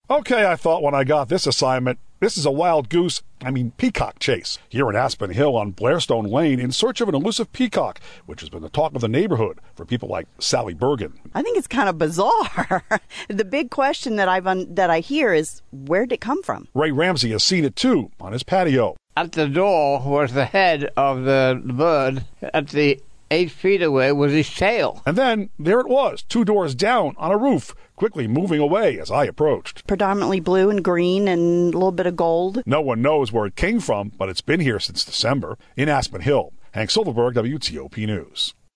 Okay, I thought when I got this assignment, this is a wild goose, peacock chase, here in Aspen Hill on Blairstone Lane in search of an elusive peacock, which has been the talk of the neighborhood for people like Sally Bergen. I think it's kind of bizarre. The big question that I hear is, where'd it come from? Ray Ramsey has seen it too on his patio. At the door was the head of the bird. At the 8 feet away was his tail. And then there it was, 2 doors down on a roof, quickly moving away as I approached. Predominantly blue and green and a little bit of gold. No one knows where it came from, but it's been here since December. In Aspen Hill, Hank Silverberg, WTOP News.